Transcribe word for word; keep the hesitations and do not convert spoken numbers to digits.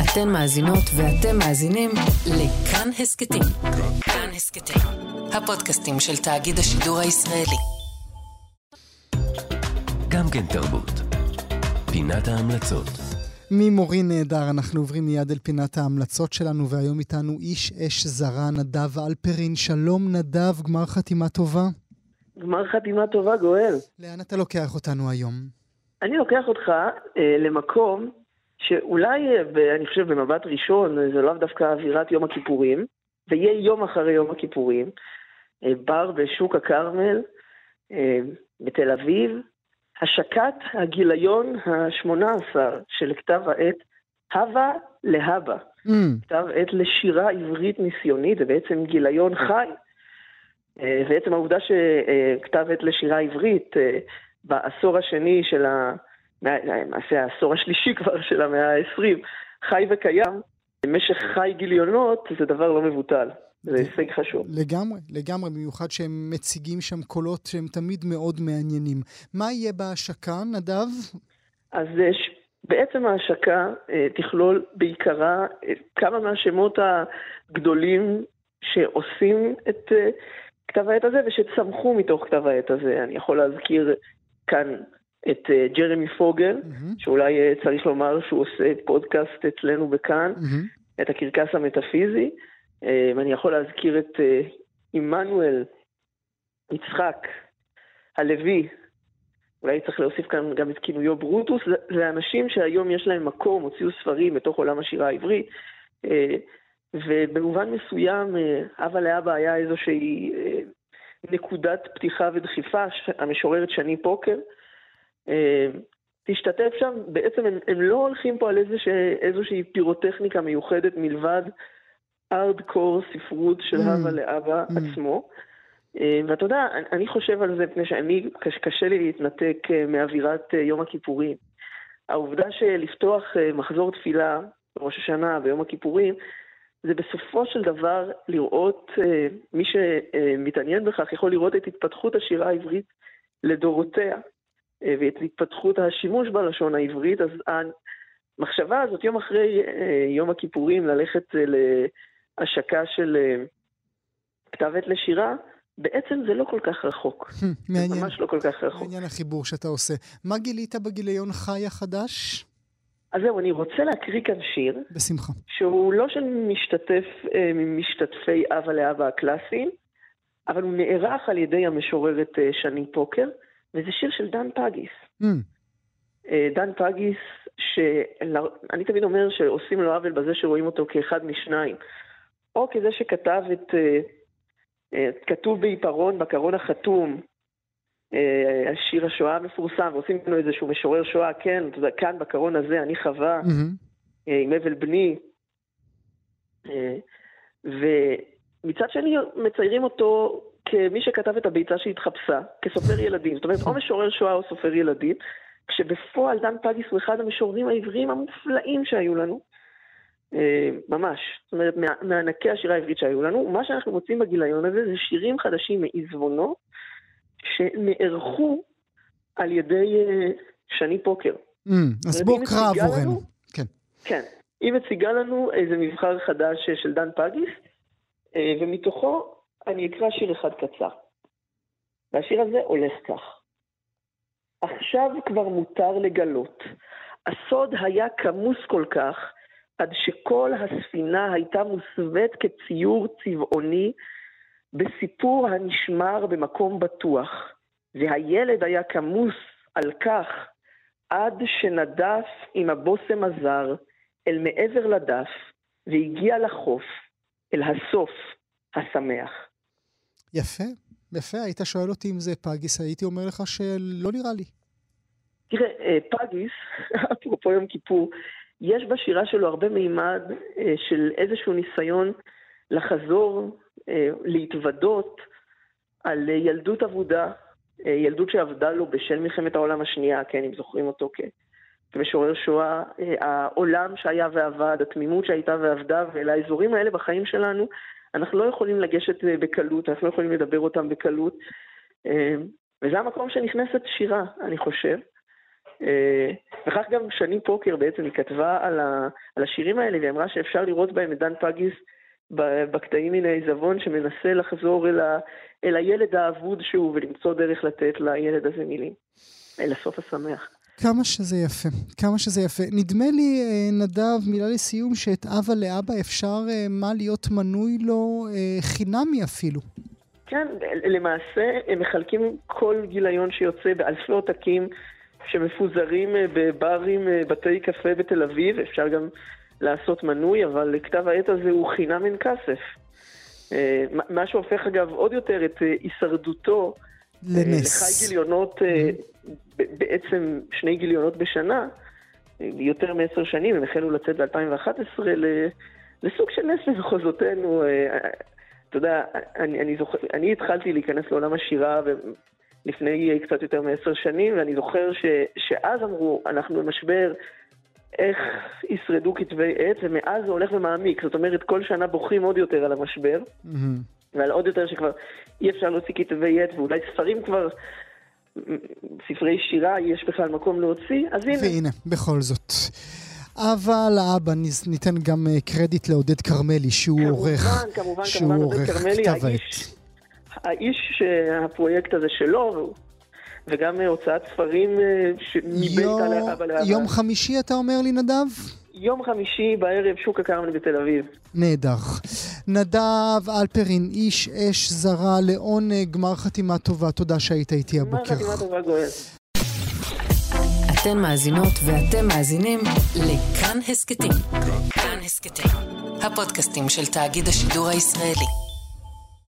אתן מאזינות ואתם מאזינים לכאן הסקטים. כאן הסקטים, הפודקאסטים של תאגיד השידור הישראלי. גם כן תרבות. פינת ההמלצות. ממורי נהדר, אנחנו עוברים מיד אל פינת ההמלצות שלנו, והיום איתנו איש אש זרה, נדב אלפרין. שלום נדב, גמר חתימה טובה. גמר חתימה טובה, גואל. לאן אתה לוקח אותנו היום? אני לוקח אותך אה, למקום שאולי, אה, אני חושב במבט ראשון, זה לא דווקא אווירת יום הכיפורים, ויהיה יום אחרי יום הכיפורים, אה, בר בשוק הכרמל, אה, בתל אביב, השקת הגיליון ה-שמונה עשר של כתב העת הווה להבא. Mm. כתב עת לשירה עברית ניסיונית, זה בעצם גיליון חי. בעצם העובדה שכתב עת לשירה עברית בעשור השני של ה... מעשה העשור השלישי כבר של המאה ה-עשרים, חי וקיים, במשך חי גיליונות, זה דבר לא מבוטל. זה הישג חשוב. לגמרי, לגמרי, במיוחד שהם מציגים שם קולות שהם תמיד מאוד מעניינים. מה יהיה בהשקה, נדב? אז בעצם ההשקה תכלול בעיקרה כמה מהשמות הגדולים שעושים את כתב העת הזה ושצמחו מתוך כתב העת הזה. אני יכול להזכיר כאן את ג'רמי פוגל, mm-hmm. שאולי צריך לומר שהוא עושה פודקאסט אצלנו בכאן, mm-hmm. את הקרקס המטאפיזי. אני יכול להזכיר את עמנואל יצחק הלוי, אולי צריך להוסיף כאן גם את כינויו ברוטוס. זה אנשים שהיום יש להם מקום, הוציאו ספרים בתוך עולם השירה העברית, ובמובן מסוים הווה להבא היה איזושהי נקודת פתיחה ודחיפה. המשוררת שני פוקר תשתתף שם. בעצם הם, הם לא הולכים פה על איזושה, איזושהי פירוטכניקה מיוחדת מלבד ארדקור ספרות של הווה להבא עצמו. ואתה יודע, אני חושב על זה מפני שאני, קשה לי להתנתק מאווירת יום הכיפורים. העובדה שלפתוח מחזור תפילה בראש השנה ביום הכיפורים, זה בסופו של דבר לראות, מי שמתעניין בכך יכול לראות את התפתחות השירה העברית לדורותיה, ואת התפתחות השימוש בלשון העברית. אז המחשבה הזאת יום אחרי יום הכיפורים ללכת להשקה של כתב עת לשירה, בעצם זה לא כל כך רחוק. מעניין. זה ממש לא כל כך רחוק. מעניין החיבור שאתה עושה. מה גילית בגיליון חי החדש? אז זהו, אני רוצה להקריא כאן שיר. בשמחה. שהוא לא של משתתף, משתתפי הווה להבא הקלאסיים, אבל הוא נערך על ידי המשוררת שני פוקר, וזה שיר של דן פגיס. Mm. דן פגיס, שאני תמיד אומר שעושים לו עוול בזה שרואים אותו כאחד משניים. או כזה שכתב את, כתוב בעיפרון, בקרון החתום, השיר השואה המפורסם, ועושים לנו איזשהו משורר שואה, כן, כאן בקרון הזה אני חווה, mm-hmm. עם אבל בני. ומצד שני מציירים אותו כמי שכתב את הביצה שהתחפשה, כסופר ילדים. זאת אומרת, או משורר שואה או סופר ילדים, כשבפועל דן פגיס הוא אחד המשוררים העבריים המופלאים שהיו לנו, ממש. זאת אומרת, מענקי השירה העברית שהיו לנו. מה שאנחנו מוצאים בגיליון הזה זה שירים חדשים מעזבונו, שנערכו על ידי שני פוקר. אז בוא קרא עבורנו. כן. כן. היא מציגה לנו איזה מבחר חדש של דן פגיס, ומתוכו אני אקרא שיר אחד קצר. והשיר הזה הולך כך. עכשיו כבר מותר לגלות. הסוד היה כמוס כל כך, עד שכל הספינה הייתה מוסוות כציור צבעוני, בסיפור הנשמר במקום בטוח. והילד היה כמוס על כך, עד שנדף עם הבוסם הזר, אל מעבר לדף, והגיע לחוף, אל הסוף השמח. יפה, יפה. היית שואל אותי אם זה פגיס, הייתי אומר לך שלא נראה לי. תראה, פגיס, אפרופו יום כיפור, יש בשירה שלו הרבה מימד של איזשהו ניסיון לחזור, להתוודות על ילדות עבודה, ילדות שעבדה לו בשל מלחמת העולם השנייה, כן, אם זוכרים אותו כמשורר שואה, העולם שהיה ועבד, התמימות שהייתה ועבדה, ולאזורים האלה בחיים שלנו, אנחנו לא יכולים לגשת בקלות, אנחנו לא יכולים לדבר אותם בקלות, וזה המקום שנכנסת שירה, אני חושב, וכך גם שני פוקר בעצם היא כתבה על, ה, על השירים האלה, והיא אמרה שאפשר לראות בהם את דן פגיס בקטעים מן העיזבון, שמנסה לחזור אל, ה, אל הילד האבוד שהוא, ולמצוא דרך לתת לילד הזה מילים. אל הסוף השמח. כמה שזה יפה, כמה שזה יפה. נדמה לי, נדב, מילה לסיום, שאת אבא לאבא אפשר מה להיות מנוי לו חינמי אפילו. כן, למעשה הם מחלקים כל גיליון שיוצא באלפי עותקים שמפוזרים בברים, בתי קפה בתל אביב. אפשר גם לעשות מנוי, אבל כתב העת הזה הוא חינם אין כסף. מה שהופך אגב עוד יותר את הישרדותו לנס. לחי גיליונות, בעצם שני גיליונות בשנה, יותר מעשר שנים, הם החלו לצאת ב-אלפיים ואחת עשרה לסוג של נס במחוזותינו. אתה יודע, אני, אני, זוכר, אני התחלתי להיכנס לעולם השירה לפני קצת יותר מעשר שנים, ואני זוכר ש, שאז אמרו, אנחנו במשבר, איך ישרדו כתבי עת, ומאז זה הולך ומעמיק. זאת אומרת, כל שנה בוכים עוד יותר על המשבר, mm-hmm. ועל עוד יותר שכבר אי אפשר להוציא כתבי עת, ואולי ספרים כבר, ספרי שירה, יש בכלל מקום להוציא, אז הנה. והנה, בכל זאת. אבל לאבא ניתן גם קרדיט לעודד קרמלי, שהוא עורך, כמובן, שהוא כמובן, עורך כתב עת. האיש שהפרויקט הזה שלו, וגם הוצאת ספרים מבית על אבא לאבא. יום חמישי אתה אומר לי, נדב? יום חמישי בערב שוק הכרמל בתל אביב. נהדר. נדב אלפרין, איש אש זרה, לעונג, גמר חתימה טובה. תודה שהיית איתי הבוקר. גמר חתימה טובה, גואל. אתן מאזינות ואתם מאזינים לכאן הסקטים. כאן הסקטים, הפודקאסטים של תאגיד השידור הישראלי.